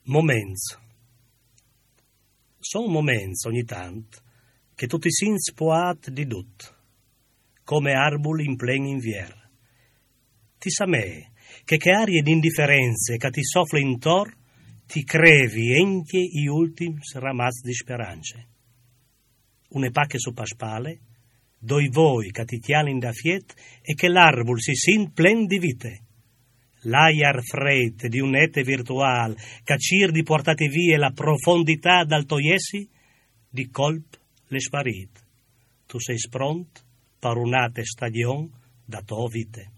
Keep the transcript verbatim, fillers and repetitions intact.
Moments. Son moments ogni tant che tu ti sins poat di dut, come arbol in plen invier. Ti sa me che che arie d'indifferenze che ti soffle intor ti crevi enche i ultims ramaz di speranze. Une pacche su paspale, doi voi che ti tialin da fiet e che l'arbol si sin plen di vite. L'aiar fred di un ete virtual che cir di portate via la profondità dal toiesi, di colp le sparit. Tu sei spront per un'ate stagion da to vite.